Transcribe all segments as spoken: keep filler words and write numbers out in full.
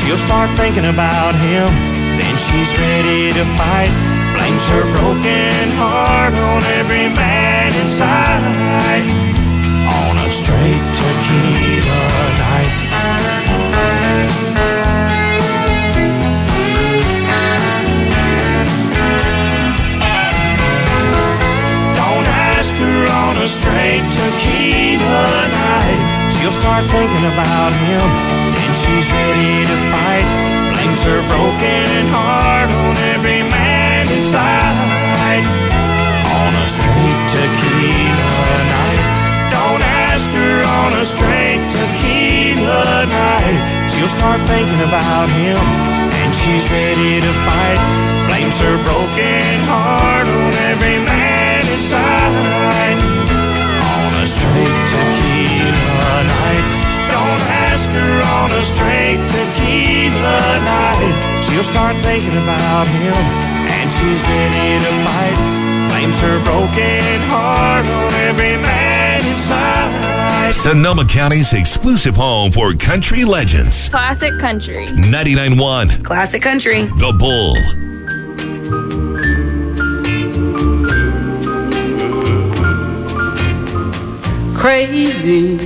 she'll start thinking about him. Then she's ready to fight. Blames her broken heart on every man inside. On a straight tequila night. Don't ask her on a straight tequila night. She'll start thinking about him. Then she's ready to fight. Blames her broken heart on every man inside. On a straight tequila night. Don't ask her on a straight tequila night. She'll start thinking about him, and she's ready to fight. Blames her broken heart on every man inside. On a straight tequila night. Don't ask her on a straight tequila night. She'll start thinking about him, and she's ready to fight. Blames her broken heart on every man inside. Sonoma County's exclusive home for country legends. Classic Country. ninety-nine point one. Classic Country. The Bull. Crazy.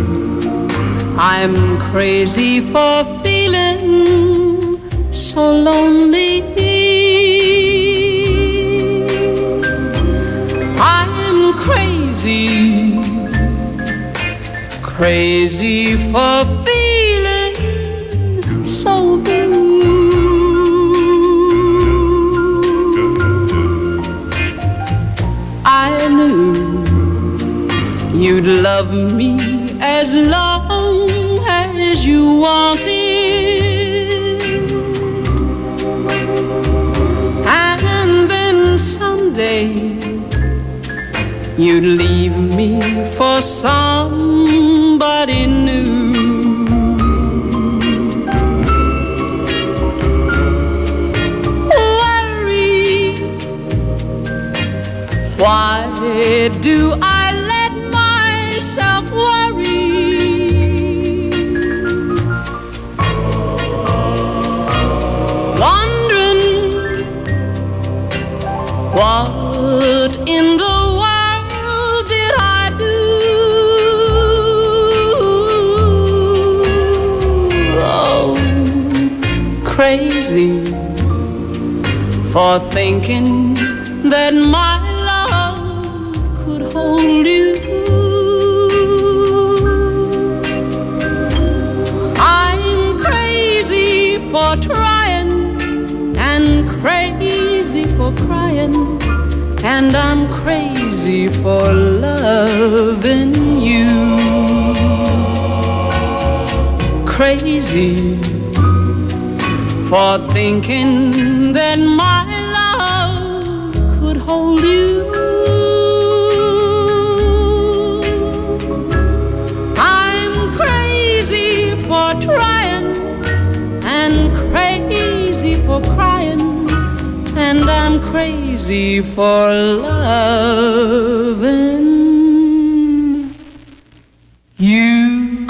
I'm crazy for feeling so lonely. I'm crazy, crazy for feeling so blue. I knew you'd love me as long as you wanted, and then someday you'd leave me for somebody new. Worry, why do I what in the world did I do? Oh, crazy for thinking that my love could hold you. I'm crazy for trying and crazy for crying, and I'm crazy for loving you. Crazy for thinking that my love could hold you. I'm crazy for trying and crazy for crying, and I'm crazy for loving you.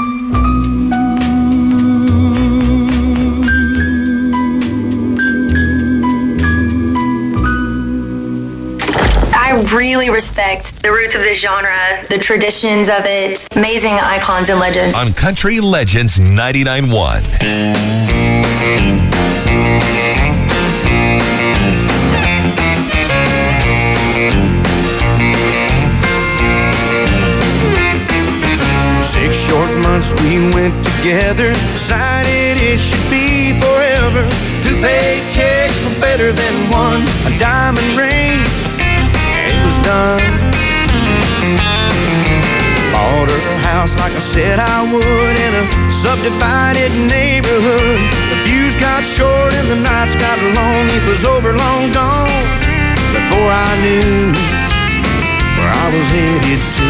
I really respect the roots of this genre, the traditions of it, amazing icons and legends. On Country Legends ninety-nine point one. Six short months we went together, decided it should be forever. Two paychecks were better than one, a diamond ring, and it was done. Bought her a house like I said I would, in a subdivided neighborhood. The views got short and the nights got long, it was over long gone before I knew where I was headed to.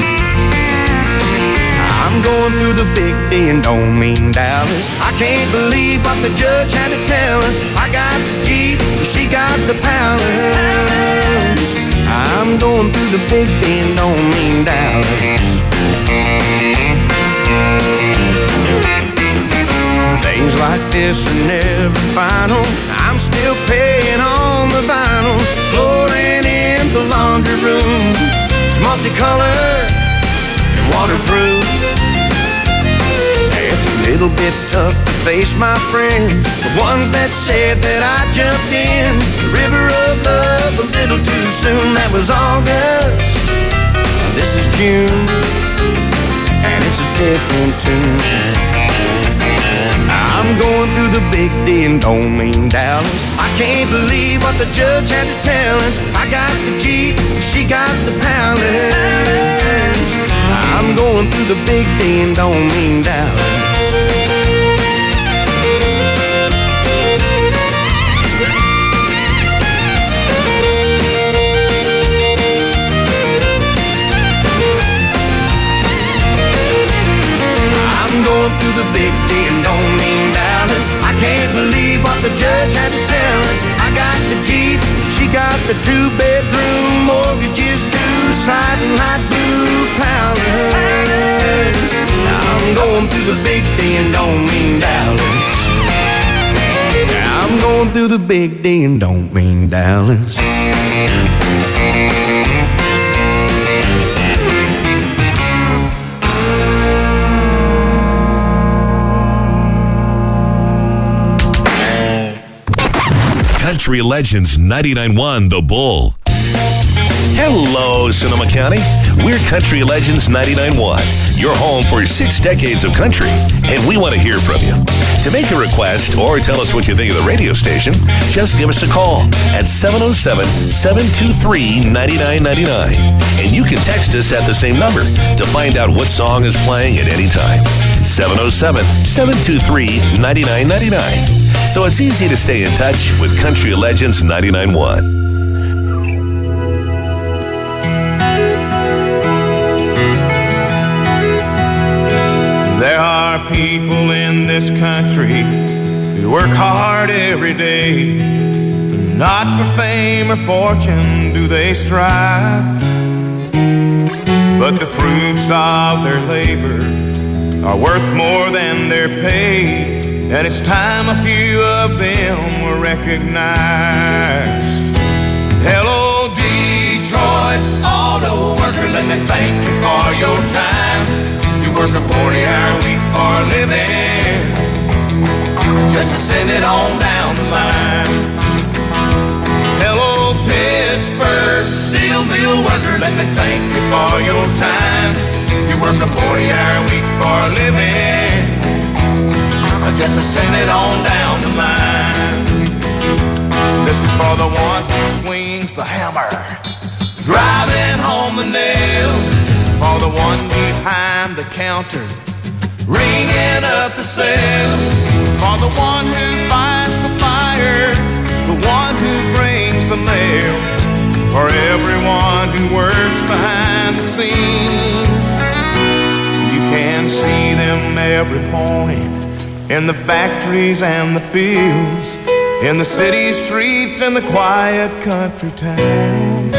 I'm going through the big D and don't mean Dallas. I can't believe what the judge had to tell us. I got the Jeep, she got the palace. I'm going through the big D and don't mean Dallas. They Things like this are never final. I'm still paying on the vinyl. Flooring in the laundry room, it's multicolored and waterproof. It's a little bit tough to face my friends, the ones that said that I jumped in the river of love a little too soon. That was August, this is June, and it's a different tune. I'm going through the big D and don't mean Dallas. I can't believe what the judge had to tell us. I got the Jeep, she got the Palace. I'm going through the big D and don't mean Dallas. I'm going through the big D and don't mean Dallas. I can't believe what the judge had to tell us. I got the Jeep, she got the two-bedroom, mortgages due, siding hot blue Palace. I'm going through the big D and don't mean Dallas. I'm going through the big D and don't mean Dallas. Country Legends ninety-nine point one The Bull. Hello, Sonoma County. We're Country Legends ninety-nine point one, your home for six decades of country, and we want to hear from you. To make a request or tell us what you think of the radio station, just give us a call at seven oh seven, seven two three, nine nine nine nine. And you can text us at the same number to find out what song is playing at any time. seven oh seven, seven two three, nine nine nine nine. So it's easy to stay in touch with Country Legends ninety-nine point one. There are people in this country who work hard every day. Not for fame or fortune do they strive, but the fruits of their labor are worth more than their pay. And it's time a few of them were recognized. Hello, Detroit auto worker, let me thank you for your time. You work a forty-hour week for a living, just to send it on down the line. Hello, Pittsburgh steel mill worker, let me thank you for your time. You work a forty-hour week for a living, just to send it on down the line. This is for the one who swings the hammer, driving home the nail. For the one behind the counter, ringing up the sales. For the one who fights the fires, the one who brings the mail. For everyone who works behind the scenes, you can see them every morning in the factories and the fields, in the city streets and the quiet country towns,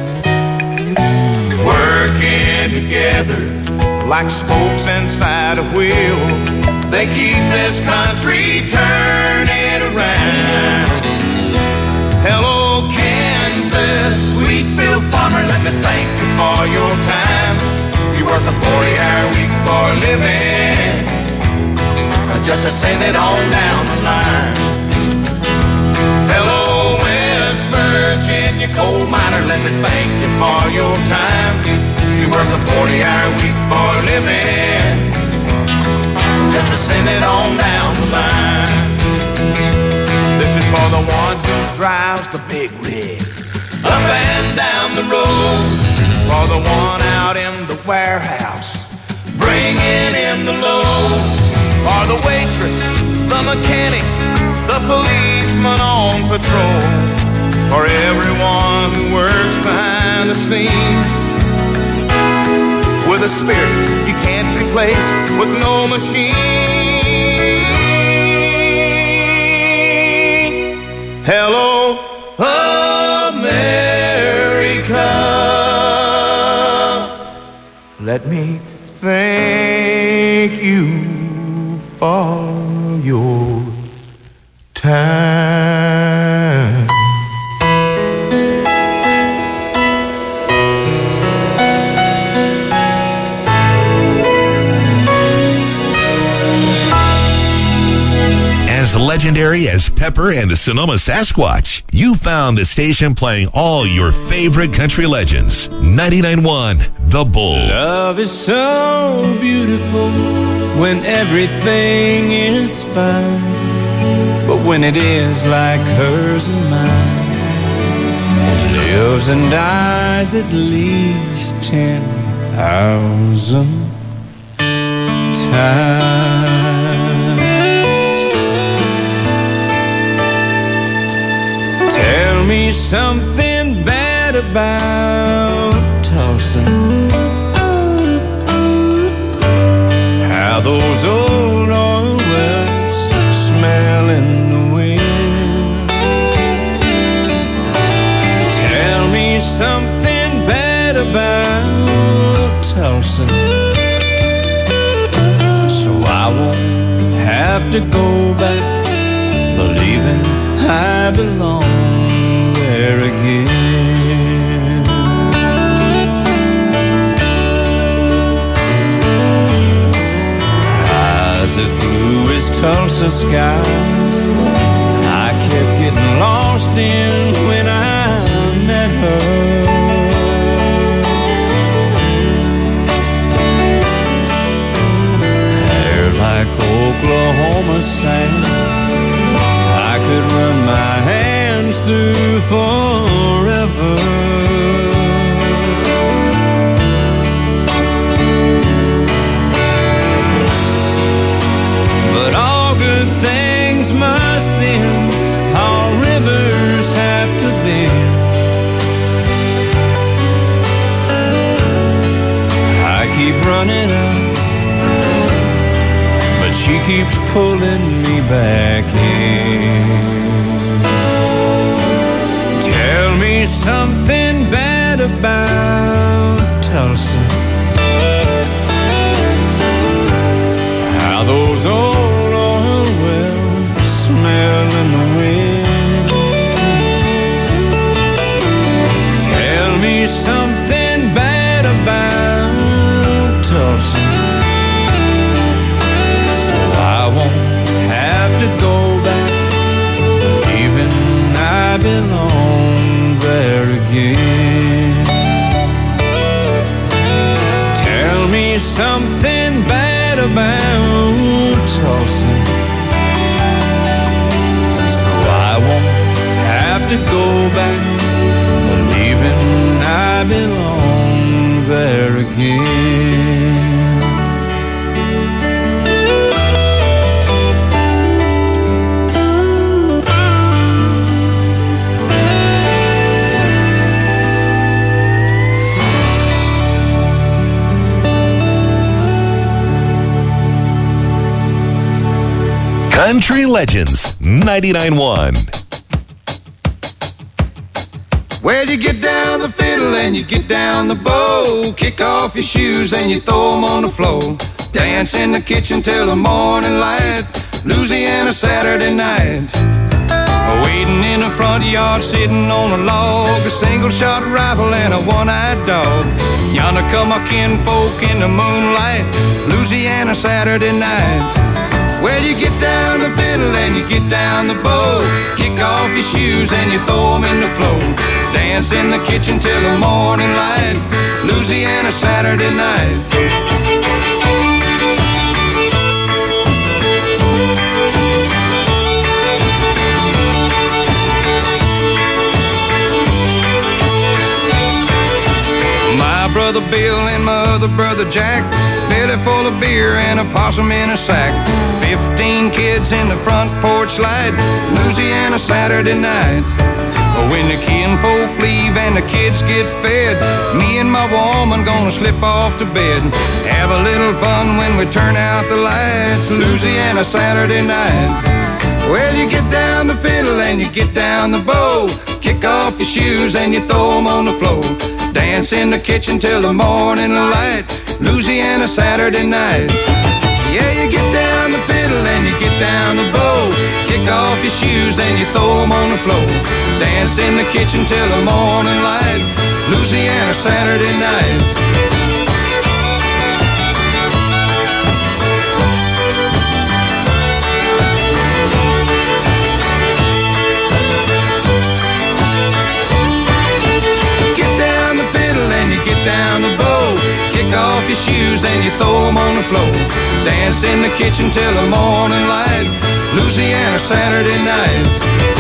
working together like spokes inside a wheel. They keep this country turning around. Hello, Kansas wheatfield farmer, let me thank you for your time. You work a forty-hour week for a living, just to send it on down the line. Hello, West Virginia coal miner, let me thank you for your time. You work a forty-hour week for a living, just to send it on down the line. This is for the one who drives the big rig up and down the road. For the one out in the warehouse, bringing in the load. For the waitress, the mechanic, the policeman on patrol. For everyone who works behind the scenes, with a spirit you can't replace with no machine. Hello, America. Let me thank you for your time. As legendary as Pepper and the Sonoma Sasquatch, you found the station playing all your favorite country legends. ninety-nine point one The Bull. Love is so beautiful when everything is fine, but when it is like hers and mine, it lives and dies at least ten thousand times. Tell me something bad about Tulsa. How those old oil wells smell in the wind. Tell me something bad about Tulsa, so I won't have to go back believing I belong there again. Eyes as blue as Tulsa skies, I kept getting lost in when I met her. Hair like Oklahoma sand, I could run my hands through forever. But all good things must end, all rivers have to bend. I keep running up, but she keeps pulling me back in. Tell me something bad about Tulsa. How those old oil wells smell in the wind. Tell me something bad about Tulsa, so I won't have to go back believing I belong there again. Tell me something bad about Tulsa, so I won't have to go back believing I belong there again. Country Legends ninety-nine point one. Well, you get down the fiddle and you get down the bow, kick off your shoes and you throw them on the floor, dance in the kitchen till the morning light, Louisiana Saturday night. Waiting in the front yard, sitting on a log, a single-shot rifle and a one-eyed dog. Yonder come my kinfolk in the moonlight, Louisiana Saturday night. Well, you get down the fiddle and you get down the bow, kick off your shoes and you throw them in the floor, dance in the kitchen till the morning light, Louisiana Saturday night. Brother Bill and my other brother Jack, belly full of beer and a possum in a sack, fifteen kids in the front porch light, Louisiana Saturday night. When the kinfolk leave and the kids get fed, me and my woman gonna slip off to bed, have a little fun when we turn out the lights, Louisiana Saturday night. Well, you get down the fiddle and you get down the bow, kick off your shoes and you throw them on the floor, dance in the kitchen till the morning light, Louisiana Saturday night. Yeah, you get down the fiddle and you get down the bow. Kick off your shoes and you throw them on the floor. Dance in the kitchen till the morning light. Louisiana Saturday night. Down the bow, kick off your shoes and you throw them on the floor. Dance in the kitchen till the morning light. Louisiana Saturday night.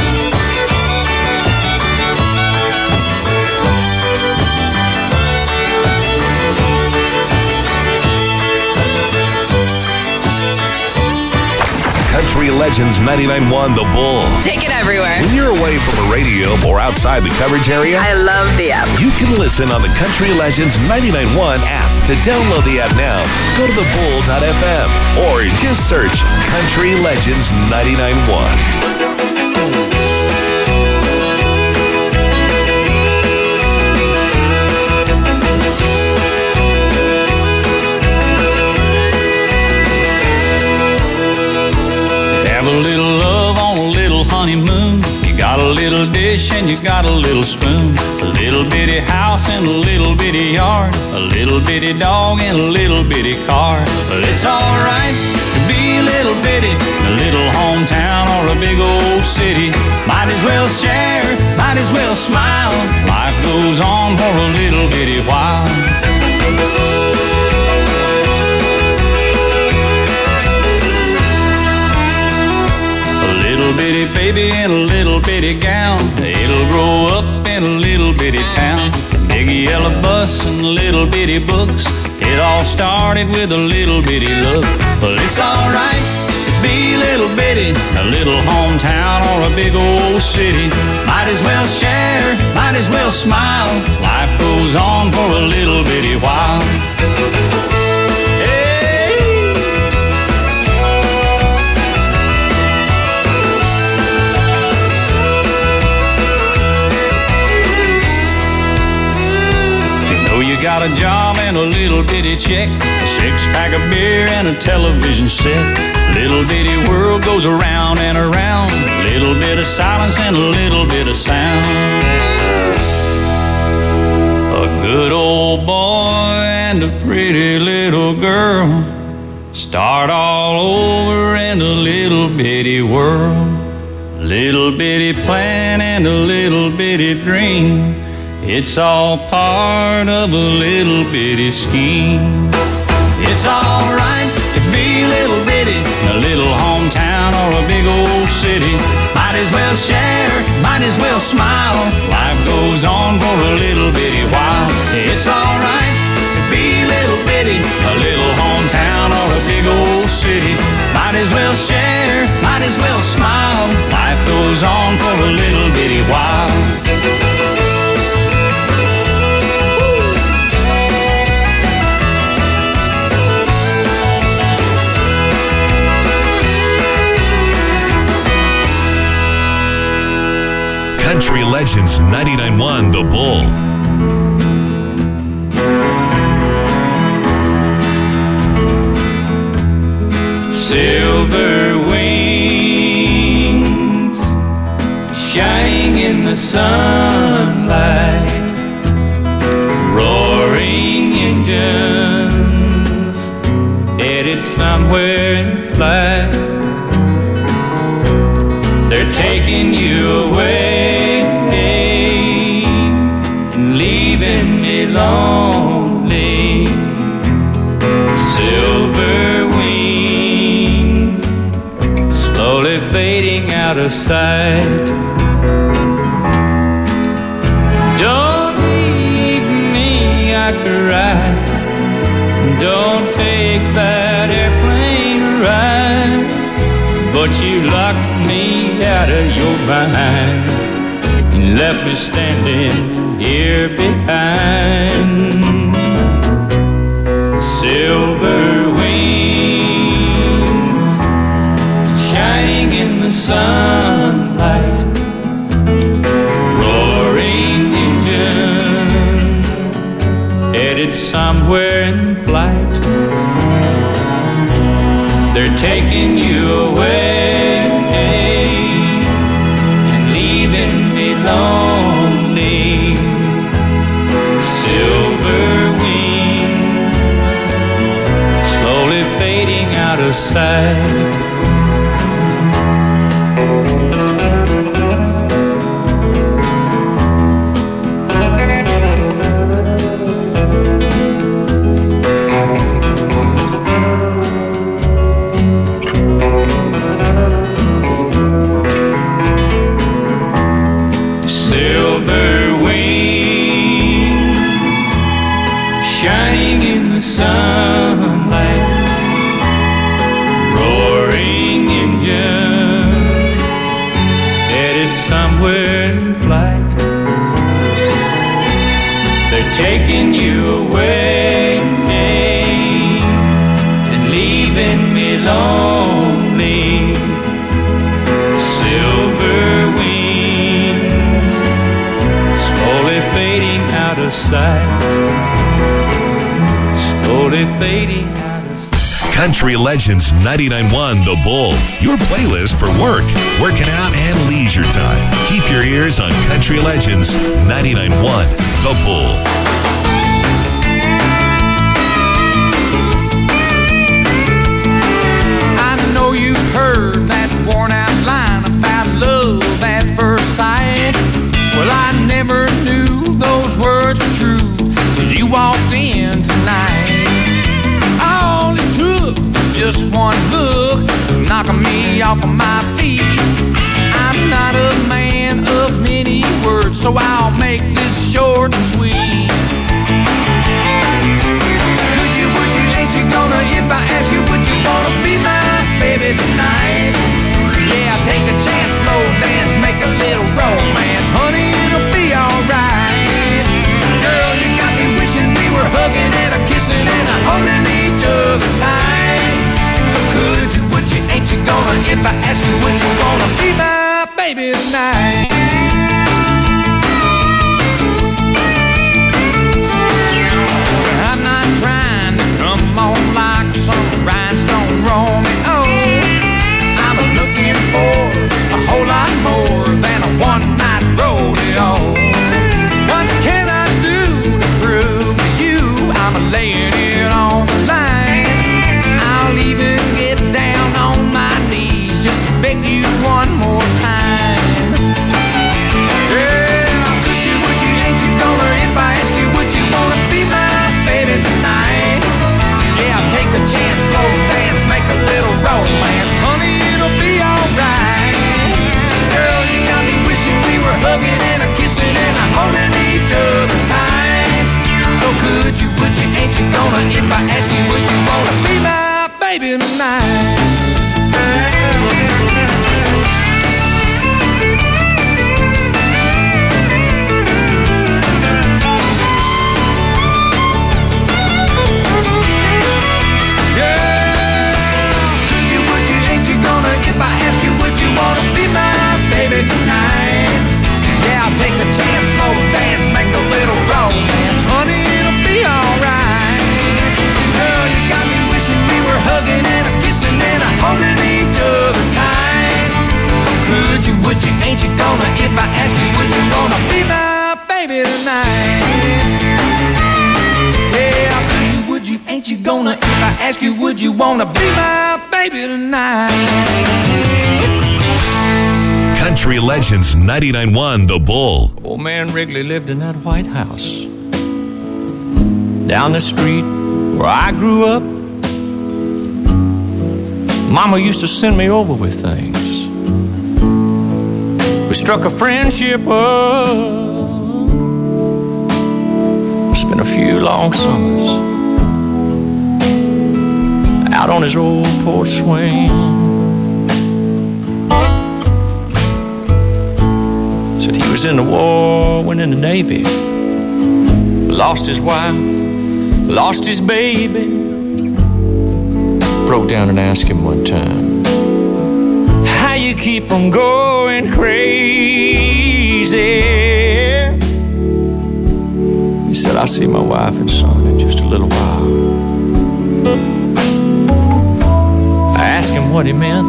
Country Legends ninety-nine point one The Bull. Take it everywhere. When you're away from a radio or outside the coverage area, I love the app. You can listen on the Country Legends ninety-nine point one app. To download the app now, go to the bull dot f m or just search Country Legends ninety-nine point one. Have a little love on a little honeymoon. You got a little dish and you got a little spoon. A little bitty house and a little bitty yard. A little bitty dog and a little bitty car. But it's alright to be a little bitty. A little hometown or a big old city. Might as well share, might as well smile. Life goes on for a little bitty while. Little bitty baby in a little bitty gown. It'll grow up in a little bitty town. Big yellow bus and little bitty books. It all started with a little bitty look. Well, it's alright to be a little bitty. A little hometown or a big old city. Might as well share, might as well smile. Life goes on for a little bitty while. You got a job and a little bitty check, a six-pack of beer and a television set. Little bitty world goes around and around. Little bit of silence and a little bit of sound. A good old boy and a pretty little girl start all over in a little bitty world. Little bitty plan and a little bitty dream. It's all part of a little bitty scheme. It's alright to be a little bitty, a little hometown or a big old city. Might as well share, might as well smile. Life goes on for a little bitty while. It's alright to be a little bitty, a little hometown or a big old city. Might as well share, might as well smile. Life goes on for a little bitty while. Country Legends ninety-nine point one The Bull. Silver wings shining in the sunlight. Roaring engines headed somewhere in flight. They're taking you away and leaving me lonely. Silver wings slowly fading out of sight. Don't leave me, I cry. Don't take that airplane ride. But you locked me out of your mind and left me standing here behind. Silver wings shining in the sunlight. Roaring engine headed somewhere in flight. They're taking you away taking you away and leaving me lonely. Silver wings slowly fading out of sight, slowly fading out of sight. Country Legends ninety-nine point one The Bull, your playlist for work, working out, and leisure time. Keep your ears on Country Legends ninety-nine point one The Bull. I know you've heard that worn out line about love at first sight. Well, I never knew those words were true till you walked in tonight. All it took was just one look, knocking me off of my feet. I'm not a man of many words, so I'll make this short and sweet. Could you, would you, ain't you gonna, if I ask you, would you wanna be my baby tonight? Yeah, take a chance, slow dance, make a little romance. Honey, it'll be alright. Girl, you got me wishing we were hugging and a kissing and a holding each other tight. So could you, would you, ain't you gonna, if I ask you, would you wanna be my baby tonight? I'm not trying to come on like some rhinestone Romeo. I'm looking for a whole lot more than a one-night rodeo. What can I do to prove to you I'm laying it on the line? I'll even get down on my knees just to beg you one more time. Girl, could you, would you, ain't you gonna, if I ask you, would you wanna be my baby tonight? Yeah, take a chance, slow dance, make a little romance. Honey, it'll be alright. Girl, you got me wishing we were hugging and a kissing and a holding each other tight. So could you, would you, ain't you gonna, if I ask you, would you wanna be my baby tonight? If I ask you, would you wanna be my baby tonight? Yeah, I'll take a chance, slow dance, make a little romance. Honey, it'll be alright. Girl, you got me wishing we were hugging and a kissing and a holding each other tight. So could you, would you, ain't you gonna, if I ask you, would you wanna be my baby tonight? Yeah, could you, would you, ain't you gonna, if I ask you, would you wanna be my baby tonight? Country Legends ninety-nine point one The Bull. Old man Wrigley lived in that White House down the street where I grew up. Mama used to send me over with things. We struck a friendship up, spent a few long summers out on his old porch swing. Said he was in the war, went in the Navy, lost his wife, lost his baby. Broke down and asked him one time, how you keep from going crazy? He said, I'll see my wife and son in just a little while. I asked him what he meant.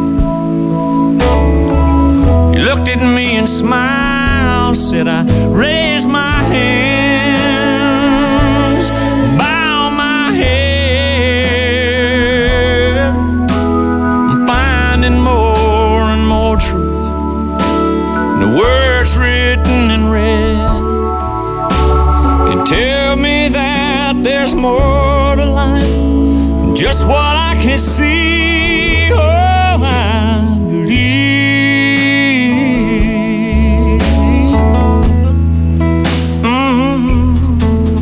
He looked at me and smiled, said, I raise my hands, bow my head. I'm finding more and more truth in the words written in red. They tell me that there's more to life than just what I can see. Oh, I believe. Mm-hmm.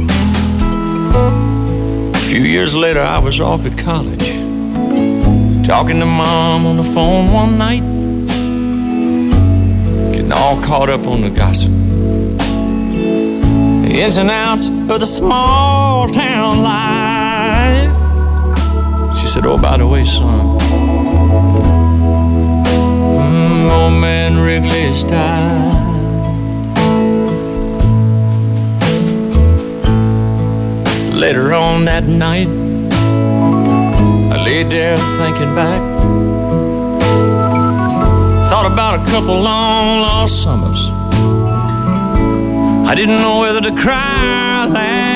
A few years later, I was off at college, talking to Mom on the phone one night, getting all caught up on the gossip. ins and outs of the small town life. She said, oh, by the way, son, mm, old man Wrigley's died. Later on that night, I laid there thinking back. Thought about a couple long lost summers. I didn't know whether to cry or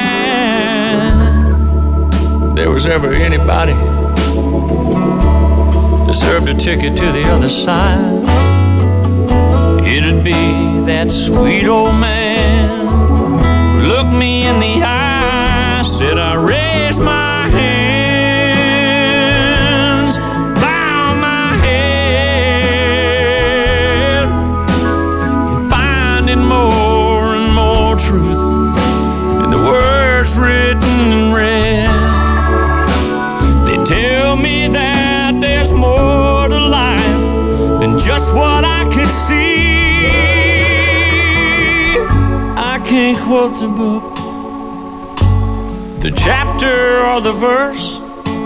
laugh. There was ever anybody deserved a ticket to the other side. It'd be that sweet old man who looked me in the eye, said I raised my hands, bow my head, finding more and more truth in the words written in red. They tell me that there's more to life than just what I could see. I can't quote the book, the chapter or the verse.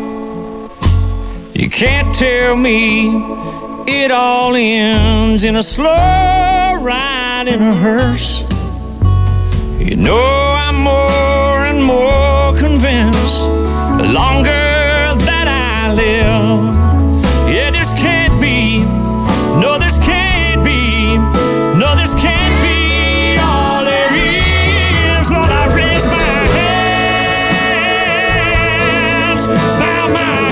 You can't tell me it all ends in a slow ride in a hearse. You know I'm more and more convinced the longer that I live. Yeah, this can't be, no, this can't be, no, this can't be all there is. Lord, I raise my hands, bow my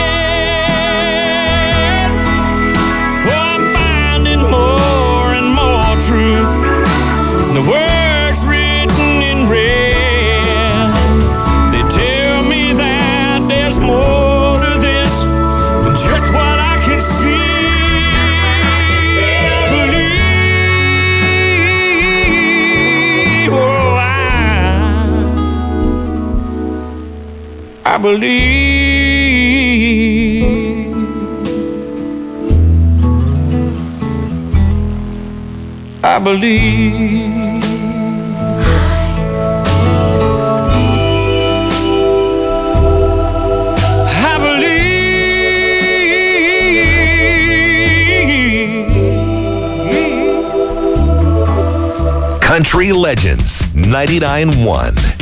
head. Oh, I'm finding more and more truth in the words written in red. They tell me that there's more to this than just what I can see. I believe, oh, I, I believe. I believe. I believe. Country Legends ninety-nine point one.